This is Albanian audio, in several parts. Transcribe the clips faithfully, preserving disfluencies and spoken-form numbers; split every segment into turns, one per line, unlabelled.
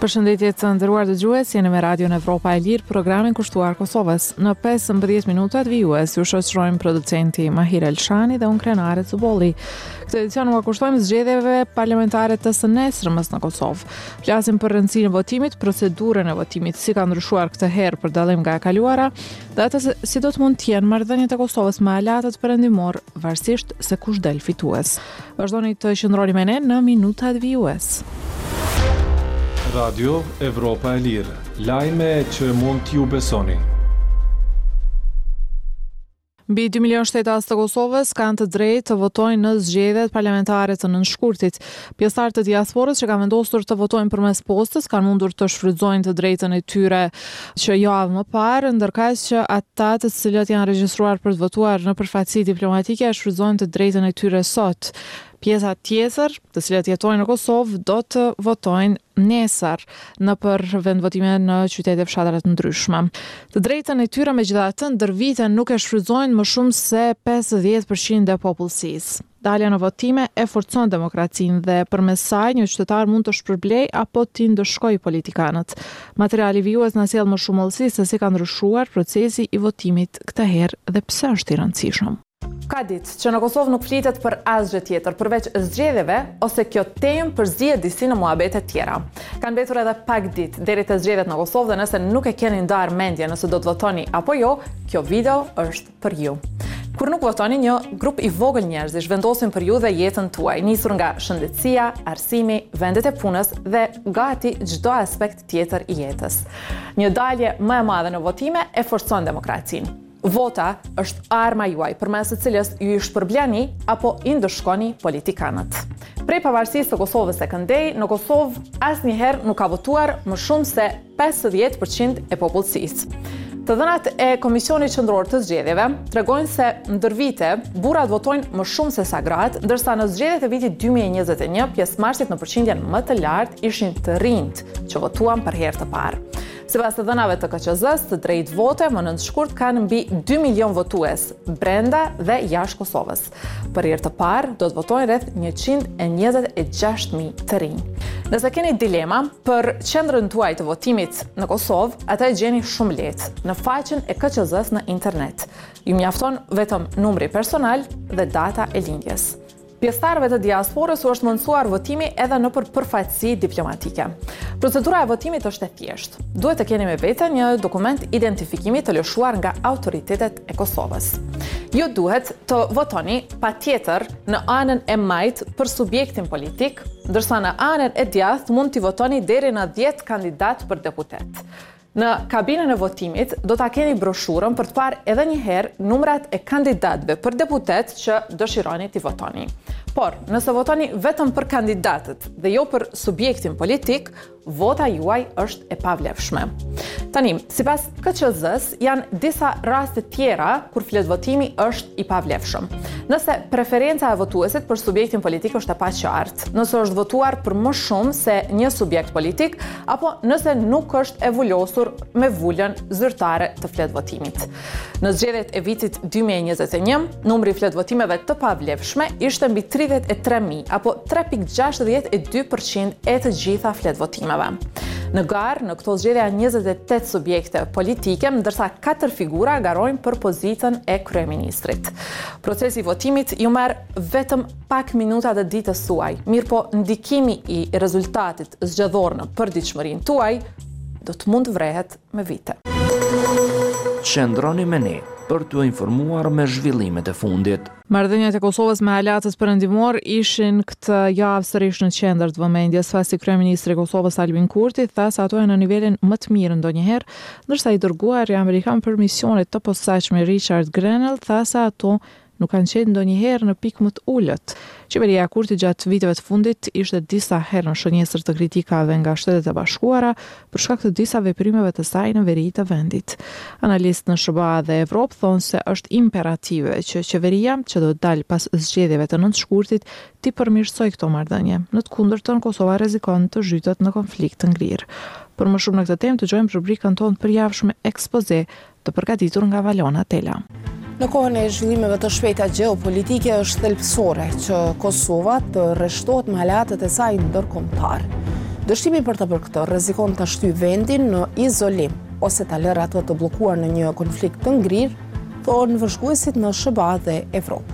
Përshëndetje të nderuar dëgjues, jeni me Radion Evropa e Lirë, programin kushtuar Kosovës. Në pesëmbëdhjetë minutat vijues ju shoqërojmë producenti Mahir Elshani dhe unë Krenare Cubolli. Këtë edicion u kushtojmë zgjedhjeve parlamentare të së nesërmës në Kosovë. Flasim për rëndësinë e votimit, procedurën e votimit, si ka ndryshuar këtë herë për dallim nga e kaluara, dhe atë se si do të mund të jenë marrëdhëniet e Kosovës me aleatët perëndimor, varësisht se kush del fitues. Vazhdoni të qëndroni me ne në minutat vijues.
Radio Evropa e Lirë, lajme që mund t'ju besoni.
Mbi dy milion shtetas të Kosovës kanë të drejtë të votojnë në zgjedhjet parlamentare të nënshkurtit. Pjesëtarët e diasporës që kanë vendosur të votojnë përmes postës kanë mundur të shfrytëzojnë të drejtën e tyre që javë më parë, ndërkaq që ata të cilët janë regjistruar për të votuar në përfaqësi diplomatike shfrytëzojnë të drejtën e tyre sot. Pjesa tjetër, të cilët jetojnë në Kosovë, do të votojnë nesër në për vendvotime në qytete fshatare të ndryshme. Të drejtën e tyre megjithatë ndër vite nuk e shfrytëzojnë më shumë se pesëdhjetë përqind e popullsisë. Dalja në votime e forcon demokracinë dhe përmes saj një qytetar mund të shpërblej apo të ndëshkojë politikanët. Materiali vijues na sjell më shumë hollësi se si ka ndryshuar procesi i votimit këtë herë dhe pse është i rëndësishëm. Ka ditë që në Kosovë nuk flitet për asgjë tjetër përveç zgjedhjeve ose kjo temë përzihet disi në muhabete tjera. Kanë mbetur edhe pak ditë deri te zgjedhjet në Kosovë dhe nëse nuk e keni ndarë mendje nëse do të votoni apo jo, kjo video është për ju. Kur nuk votoni, një grup i vogël njerëzish vendosin për ju dhe jetën tuaj, nisur nga shëndetësia, arsimi, vendet e punës dhe gati çdo aspekt tjetër i jetës. Një dalje më e madhe në votime e forcon demokracinë. Vota është arma juaj përmes së cilës ju i shpërbleni apo i ndëshkoni politikanët. Prej pavarësisë të Kosovës së këndej, në Kosovë asnjëherë nuk ka votuar më shumë se pesëdhjetë përqind e popullsisë. Të dhënat e Komisionit Qendror të Zgjedhjeve tregojnë se ndër vite burrat votojnë më shumë se sa gratë, ndërsa në zgjedhjet e vitit dy mijë e njëzet e një pjesëmarrësit në përqindjen më të lartë ishin të rinjt që votuan për herë të parë. Sipas të dhënave të K Q Z-s, të drejtë vote më nëntëshkurt kanë mbi dy milion votues brenda dhe jashtë Kosovës. Për herë të parë do të votojnë rreth njëqind e njëzet e gjashtë mijë të rinj. Nëse keni dilema për qendrën tuaj të votimit në Kosovë, atë e gjeni shumë lehtë në faqen e K Q Z-s në internet. Ju mjafton vetëm numri personal dhe data e lindjes. Pjesëtarëve të diasporës u është mundësuar votimi edhe në për përfaqësi diplomatike. Procedura e votimit është e thjeshtë. Duhet të keni me vete një dokument identifikimi të lëshuar nga autoritetet e Kosovës. Ju duhet të votoni patjetër në anën e majtë për subjektin politik, ndërsa në anën e djathtë mund t'i votoni deri në dhjetë kandidat për deputet. Në kabinën e votimit do ta keni broshurën për të parë edhe një herë numrat e kandidatëve për deputet që dëshironi t'i votoni. Por, nëse votoni vetëm për kandidatët dhe jo për subjektin politik, vota juaj është e pavlefshme. Tani, sipas K Q Z-s, janë disa raste tjera kur flet votimi është i pavlefshëm. Nëse preferenca e votuesit për subjektin politik është e paqartë, nëse është votuar për më shumë se një subjekt politik, apo nëse nuk është e vullosur me vullën zyrtare të flet votimit. Në zgjedhjet e vitit dy mijë e njëzet e një, numri i flet votimeve të pavlefshme ishte mbi tridhjetë e tre mijë apo tre pikë gjashtëdhjetë e dy përqind e të gjitha flet votimeve. Në garë, në këto zgjedhje janë njëzet e tetë subjekte politike, ndërsa katër figura garojnë për pozicën e kryeministrit. Procesi i votimit ju merr vetëm pak minuta të ditës suaj, mirë po ndikimi i rezultatit zgjedhor në përditshmërinë tuaj do të mund vrehet me vite.
Qëndroni me ne për t'u informuar me zhvillimet e fundit.
Marrëdhëniet e Kosovës me aleatët perëndimor ishin këtë javë sërish në qendër të vëmendjes, pasi kryeministri i Kosovës Albin Kurti tha se ato janë në nivelin më të mirë ndonjëherë, ndërsa i dërguari amerikan për misionet të posaçme Richard Grenell tha se ato nuk kanë qenë ndonjëherë në pikë më të ulët. Qeveria e Kurtit gjatë viteve të fundit ishte disa herë në shënjesër të kritikave nga Shtetet e Bashkuara për shkak të disa veprimeve të saj në veri të vendit. Analistë në S B A dhe Evropë thonë se është imperative që qeveria që do të dalë pas zgjedhjeve të nëntëshkurtit t'i përmirësoj këto marrëdhënie. Në të kundërtën, Kosova rrezikon të zhytet në konflikt të ngrirë. Për më shumë në këtë temë dëgjojmë rubrikën tonë përjavshme ekspoze të përgatitur nga Valona Tela.
Në kohën e zhvillimeve të shpejta gjeopolitike është thelbësore që Kosova të rreshtohet me aleatët e saj ndërkombëtar. Dështimi për të bërë këtë rrezikon ta shtyjë vendin në izolim ose ta lërë atë të bllokuar në një konflikt të ngrirë, thonë vëzhguesit në S B A dhe Evropë.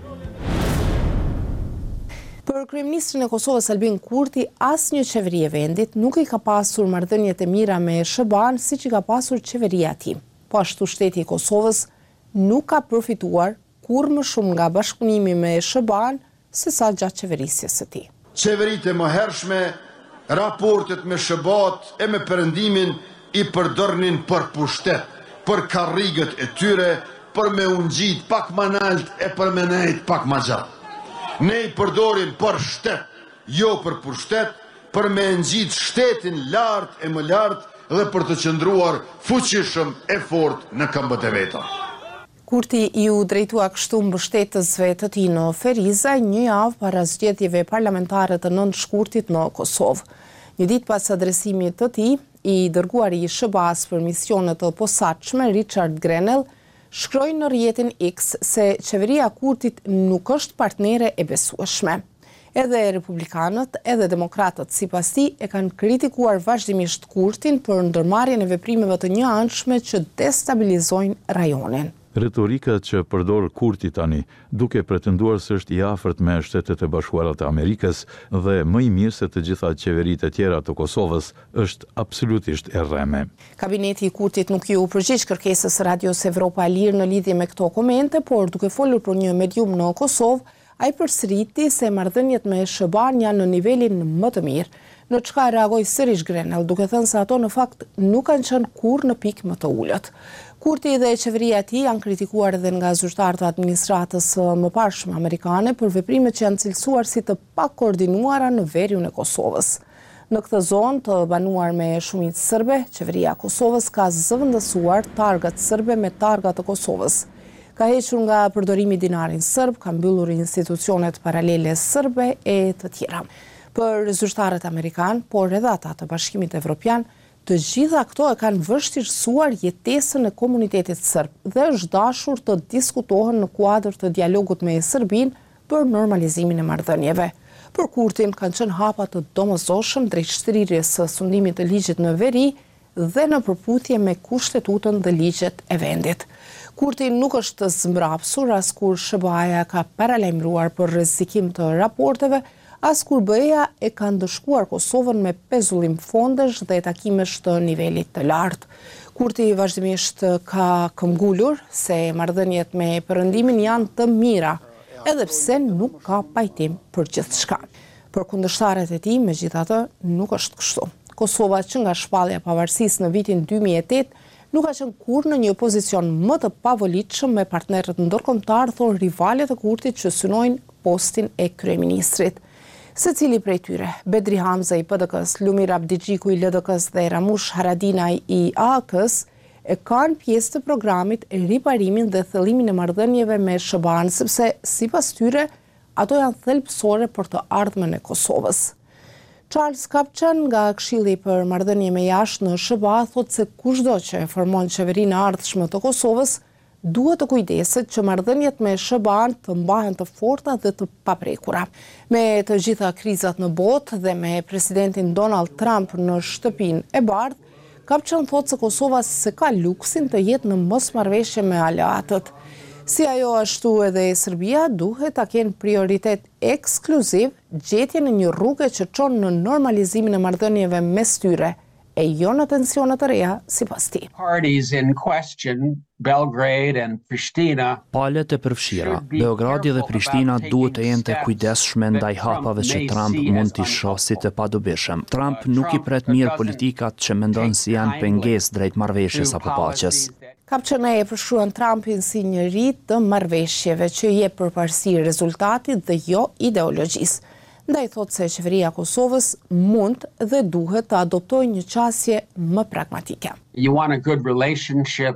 Për kryeministrin e Kosovës Albin Kurti, asnjë qeveri e vendit nuk i ka pasur marrëdhëniet e mira me S B A-n siç i ka pasur qeveria e tij. Po ashtu shteti i Kosovës nuk ka përfituar kur më shumë nga bashkëpunimi me S B A-n se sa gjatë qeverisjes së tij.
Qeveritë e mëhershme, raportet me S B A-t e me perëndimin i përdornin për pushtet, për karrigët e tyre, për me u ngjit pak më nalt e për me nejt pak më gjatë. Ne i përdorim për shtet, jo për pushtet, për me ngjit shtetin lart e më lart dhe për të qëndruar fuqishëm e fortë në këmbët e veta.
Kurti ju drejtua kështu mbështetësve të tij në Feriza një javë para zgjedhjeve parlamentare të nëntë shkurtit në Kosovë. Një ditë pas adresimit të tij, i dërguari i S B A-s për misione të posaçme Richard Grenell shkroi në rrjetin X se qeveria e Kurtit nuk është partnere e besueshme. Edhe republikanët, edhe demokratët sipas tij e kanë kritikuar vazhdimisht Kurtin për ndërmarrjen e veprimeve të njëanshme që destabilizojnë rajonin.
Retorika që përdor Kurti tani, duke pretenduar se është i afërt me Shtetet e Bashkuara të Amerikës dhe më i mirë se të gjitha qeveritë e tjera të Kosovës, është absolutisht e rreme.
Kabineti i Kurtit nuk ju përgjigj kërkesës Radios Evropa e Lirë në lidhje me këto komente, por duke folur për një medium në Kosovë, ai përsëriti se marrëdhëniet me S B A-n janë në nivelin më të mirë, në çka reagoi sërish Grenell, duke thënë se ato në fakt nuk kanë qenë kurrë në pikë më të ulët. Kurti dhe qeveria e tij janë kritikuar edhe nga zyrtarët e administratës së mëparshme amerikane për veprimet që janë cilësuar si të pakoordinuara në veriun e Kosovës. Në këtë zonë të banuar me shumicë serbe, qeveria e Kosovës ka zëvendësuar targat serbe me targat të Kosovës. Ka hequr nga përdorimi dinarin serb, ka mbyllur institucionet paralele serbe e të tjera. Për zyrtarët amerikan, por edhe ata të Bashkimit Evropian, të gjitha këto e kanë vështirësuar jetesën e komunitetit serb dhe është dashur të diskutohen në kuadër të dialogut me Serbinë për normalizimin e marrëdhënieve. Për Kurtin kanë qenë hapa të domosdoshëm drejt shtrirjes së sundimit të ligjit në veri dhe në përputhje me kushtetutën dhe ligjet e vendit. Kurti nuk është zmbrapsur as kur S B A-ja ka paralajmëruar për rrezikim të raporteve, as kur B E-ja e ka ndëshkuar Kosovën me pezullim fondesh dhe takimesh të nivelit të lartë. Kurti vazhdimisht ka këmbgulur se marrëdhëniet me perëndimin janë të mira, edhe pse nuk ka pajtim për gjithçka. Për kundërshtarët e tij, megjithatë, nuk është kështu. Kosova që nga shpallja e pavarësisë në vitin dy mijë e tetë nuk ka qenë kurrë në një pozicion më të pavolitshëm me partnerët ndërkombëtar, thonë rivalet e Kurtit që synojnë postin e kryeministrit. Secili prej tyre, Bedri Hamza i P D K-s, Lumir Abdigjiku i L D K-s dhe Ramush Haradinaj i A K-s e kanë pjesë të programit e riparimin dhe thëllimin e marrëdhënieve me S B A-n, sepse sipas tyre ato janë thelbësore për të ardhmen e Kosovës. Charles Kapçan nga Këshilli për marrëdhënie me jashtë në S B A thotë se kushdo që e formon qeverinë e ardhshme të Kosovës duhet të kujdeset që marrëdhëniet me S B A-n të mbahen të forta dhe të paprekura. Me të gjitha krizat në botë dhe me presidentin Donald Trump në shtëpinë e bardhë, Kapçan thotë se Kosova se ka luksin të jetë në mosmarrëveshje me aleatët. Si ajo ashtu edhe e Serbia duhet ta kenë prioritet ekskluziv gjetjen e një rruge që çon në normalizimin e marrëdhënieve mes tyre, e jo në tensione të reja sipas tij.
Parties in question, Belgrade and Pristina.
Palët e përfshira, Beogradi dhe Prishtina duhet të jenë të kujdesshme ndaj hapave që Trump mund t'i shohë si të padobishëm. Trump nuk i pret mirë politikat që mendon si janë pengesë drejt marrëveshjes apo paqes.
Kapçan e përshkruan Trumpin si njëri të marrëveshjeve që jep përparësi rezultatit dhe jo ideologjisë. Ndaj thotë se qeveria e Kosovës mund dhe duhet të adoptojë një qasje më pragmatike.
You want a good relationship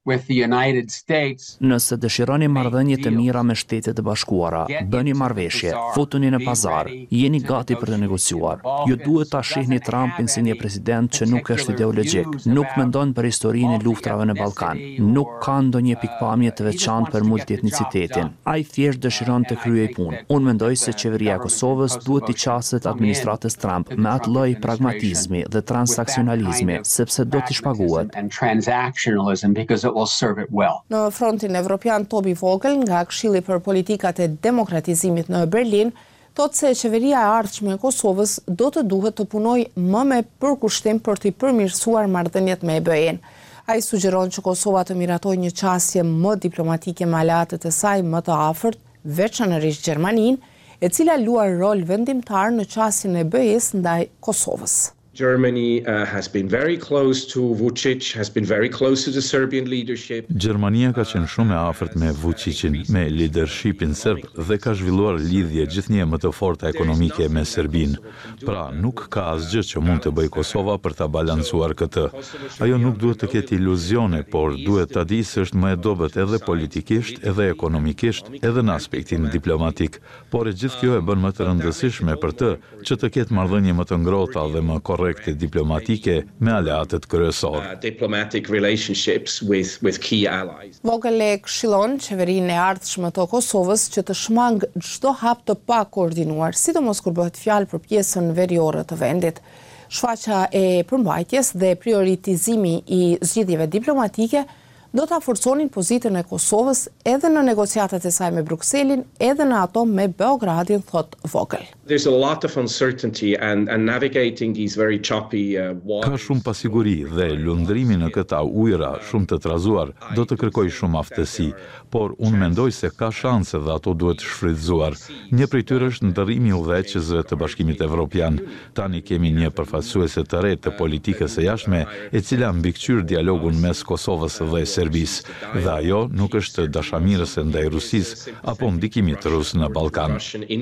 with the United States.
Nëse dëshironi marrëdhënie të mira me Shtetet e Bashkuara, bëni marrëveshje, futuni në pazar, jeni gati për të negociuar. Ju duhet ta shihni Trumpin si një president që nuk është ideologjik, nuk mendon për historinë e luftrave në Ballkan, nuk ka ndonjë pikpamje të veçantë për multietnicitetin. Ai thjesht dëshiron të kryej punë. Unë mendoj se qeveria e Kosovës duhet t'i qaset administratës Trump me atë lloj pragmatizmi dhe transaksionalizmi, sepse do t'i shpaguhet.
Në frontin evropian, Toby Vogel nga Këshilli për politikat e demokratizimit në Berlin thotë se qeveria e ardhshme e Kosovës do të duhet të punojë më me përkushtim për të përmirësuar marrëdhëniet me E B E-n. Ai sugjeron që Kosova të miratojë një qasje më diplomatike me aleatët e saj më të afërt, veçanërisht Gjermaninë, e cila luar rol vendimtar në qasjen e E B E-s ndaj Kosovës.
Germany uh, has been very close to Vučić, has been very close to the Serbian leadership.
Gjermania ka qenë shumë e afërt me Vučićin, me leadershipin serb dhe ka zhvilluar lidhje gjithnjë më të forta ekonomike me Serbinë. Pra, nuk ka asgjë që mund të bëjë Kosova për ta balancuar këtë. Ajo nuk duhet të ketë iluzione, por duhet ta di se është më e dobët edhe politikisht, edhe ekonomikisht, edhe në aspektin diplomatik. Por e gjithë kjo e bën më të rëndësishme për të që të ketë marrëdhënie më të ngrohta dhe më korrekte diplomatike me aleatët kryesor.
Uh, diplomatic relationships with, with key allies.
Vogel e këshillon qeverinë e ardhshme të Kosovës që të shmang çdo hap të pa koordinuar, sidomos kur bëhet fjalë për pjesën veriore të vendit. Shfaqja e përmbajtjes dhe prioritizimi i zgjidhjeve diplomatike do ta forconin pozitën e Kosovës edhe në negociatat e saj me Brukselin, edhe në ato me Beogradin, thot Vogel.
There's a lot of uncertainty and, and navigating these very choppy uh, waters.
Ka shumë pasiguri dhe lundrimi në këta ujëra shumë të trazuar do të kërkoj shumë aftësi, por unë mendoj se ka shanse dhe ato duhet shfrytzuar. Një prej tyre është ndërrimi i udhëheqësve të Bashkimit Evropian. Tani kemi një përfaqësuese të re të politikës së jashtme, e cila mbikëqyr dialogun mes Kosovës dhe Serbisë, dhe ajo nuk është dashamirëse ndaj Rusisë apo ndikimit rus në Ballkan.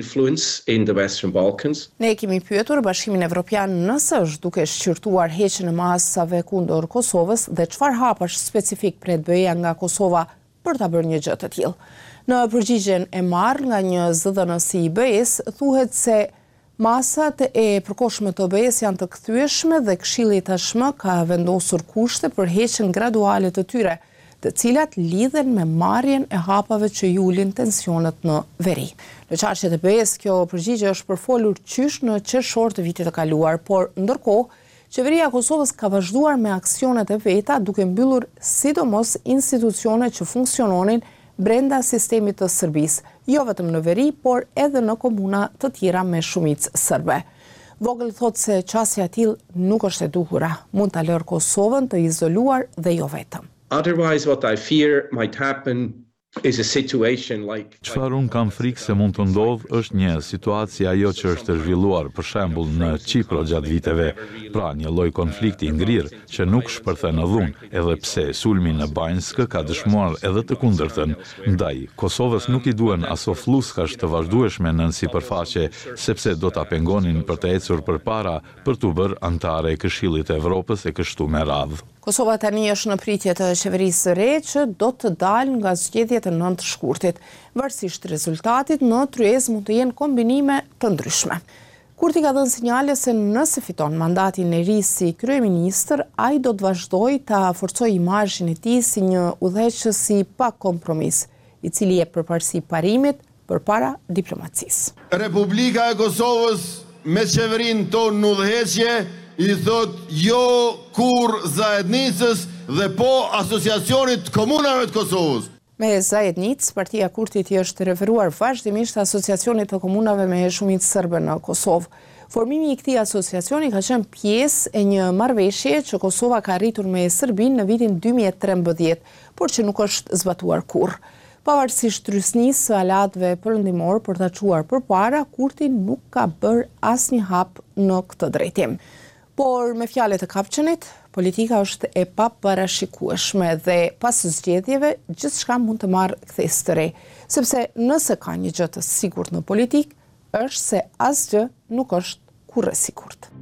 Ne kemi pyetur Bashkimin Evropian nëse është duke shqyrtuar heqjen e masave kundër Kosovës dhe çfarë hapash specifik pret B E-ja nga Kosova për ta bërë një gjë të tillë. Në përgjigjen e marrë nga një zëdhënësi i B E-s, thuhet se masat e përkohshme të B E-s janë të kthyeshme dhe Këshilli tashmë ka vendosur kushte për heqjen graduale të tyre, të cilat lidhen me marrjen e hapave që ju ulin tensionet në veri. Në çështjet e B E-s, kjo përgjigje është përfolur qysh në qershor të vitit të kaluar, por ndërkohë, qeveria e Kosovës ka vazhduar me aksionet e veta duke mbyllur sidomos institucione që funksiononin brenda sistemit të Serbisë, jo vetëm në veri, por edhe në komuna të tjera me shumicë serbe. Vogel thotë se qasja e tillë nuk është e duhura, mund ta lërë Kosovën të izoluar dhe jo vetëm.
Otherwise, what I fear might happen is a situation like
Çfarë un kam frikë se mund të ndodh është një situacie ajo që është zhvilluar për shembull në Çipro gjatë viteve, pra një lloj konflikti i ngrirë që nuk shpërthen në dhunë, edhe pse sulmi në Banjsk ka dëshmuar edhe të kundërtën. Ndaj Kosovës nuk i duhen aso fluskash të vazhdueshme nën sipërfaqe, sepse do ta pengonin për të ecur përpara për t'u bërë antare e Këshillit të Evropës e kështu me radhë.
Kosova tani është në pritje të qeverisë së re që do të dalë nga zgjedhjet e nëntë shkurtit. Varësisht rezultatit, në tryezë mund të jenë kombinime të ndryshme. Kurti ka dhënë sinjale se nëse fiton mandatin e ri si kryeministër, ai do të vazhdojë ta forcojë imazhin e tij si një udhëheqës i pa kompromis, i cili jep përparësi parimit përpara diplomacisë.
Republika e Kosovës me qeverinë tonë në udhëheqje i thot jo kur zajednicës dhe po asociacionit komunave të Kosovës.
Me Zajednic, partia Kurtit i është referuar vazhdimisht asociacionit të komunave me shumicë serbe në Kosovë. Formimi i këtij asociacioni ka qenë pjesë e një marrëveshje që Kosova ka arritur me Serbinë në vitin dy mijë e trembëdhjetë, por që nuk është zbatuar kurrë. Pavarësisht trysnisë së aleatëve perëndimor për ta çuar përpara, Kurti nuk ka bërë asnjë hap në këtë drejtim. Por me fjalët e Kapçenit, politika është e paparashikueshme dhe pas zgjedhjeve gjithçka mund të marrë kthes të re, sepse nëse ka një gjë të sigurt në politikë, është se asgjë nuk është kurrë e sigurt.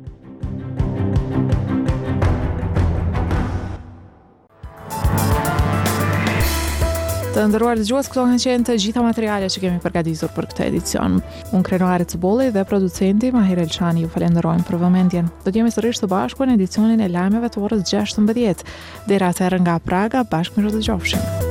Të nderuar dëgjues, këto kanë qenë të gjitha materialet që kemi përgatitur për këtë edicion. Unë Krenare Cibulli dhe producenti Mahir Elçani ju falenderojmë për vëmendjen. Do të jemi sërish së bashku në edicionin e lajmeve të orës gjashtëmbëdhjetë. Deri atëherë nga Praga, bashkë mirë dëgjofshim.